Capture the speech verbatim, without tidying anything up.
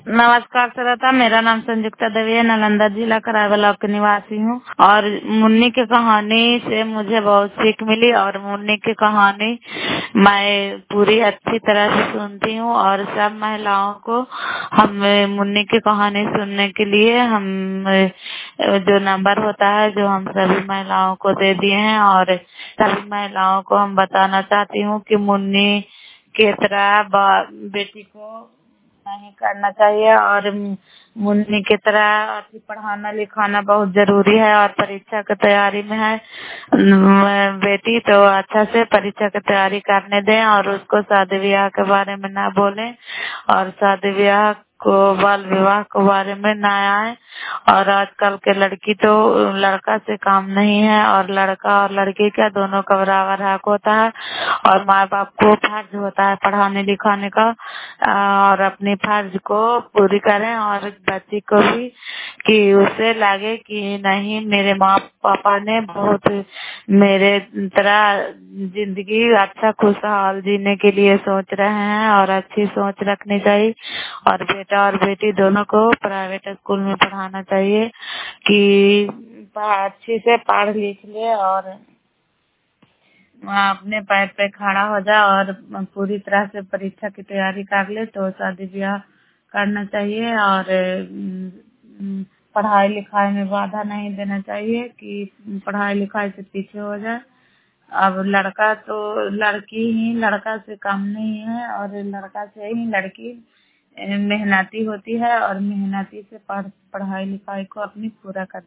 नमस्कार श्रोता, मेरा नाम संयुक्ता देवी है। नालंदा जिला करावे ब्लॉक की निवासी हूँ और मुन्नी की कहानी से मुझे बहुत सीख मिली और मुन्नी की कहानी मैं पूरी अच्छी तरह से सुनती हूँ और सब महिलाओं को हम मुन्नी की कहानी सुनने के लिए हम जो नंबर होता है जो हम सभी महिलाओं को दे दिए हैं और सभी महिलाओं को हम बताना चाहती हूँ कि मुन्नी की तरह बेटी को नहीं करना चाहिए और मुन्नी की तरह अति पढ़ाना लिखाना बहुत जरूरी है और परीक्षा की तैयारी में है बेटी तो अच्छा से परीक्षा की तैयारी करने दें और उसको शादी ब्याह के बारे में ना बोलें और शादी ब्याह को बाल विवाह के बारे में ना आए। और आजकल के लड़की तो लड़का से काम नहीं है और लड़का और लड़की का दोनों का बराबर हक होता है और माँ बाप को फर्ज होता है पढ़ाने लिखाने का और अपनी फर्ज को पूरी करें और बच्ची को भी कि उसे लगे कि नहीं मेरे माँ पापा ने बहुत मेरे तरह जिंदगी अच्छा खुशहाल जीने के लिए सोच रहे हैं और अच्छी सोच रखनी चाहिए और बेटा और बेटी दोनों को प्राइवेट स्कूल में पढ़ाना चाहिए कि अच्छी से पढ़ लिख ले और अपने पैर पे खड़ा हो जाए और पूरी तरह से परीक्षा की तैयारी कर ले तो शादी ब्याह करना चाहिए और अम, पढ़ाई लिखाई में बाधा नहीं देना चाहिए कि पढ़ाई लिखाई से पीछे हो जाए। अब लड़का तो लड़की ही लड़का से कम नहीं है और लड़का से ही लड़की मेहनती होती है और मेहनती से पढ़ पढ़ाई लिखाई को अपनी पूरा कर